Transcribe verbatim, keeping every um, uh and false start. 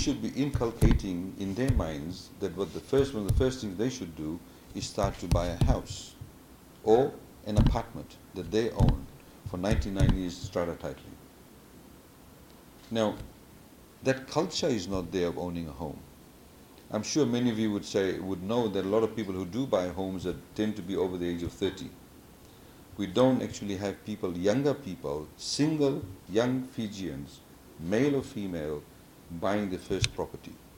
should be inculcating in their minds that what the first one of the first things they should do is start to buy a house or an apartment that they own for ninety-nine years strata titling. Now, that culture is not there of owning a home. I'm sure many of you would say, would know that a lot of people who do buy homes that tend to be over the age of thirty. We don't actually have people, younger people, single young Fijians, male or female, buying their first property.